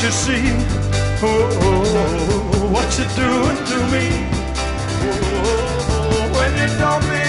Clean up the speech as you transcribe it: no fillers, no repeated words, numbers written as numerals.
you see? Oh, what you doing to me? Oh, when you don't mean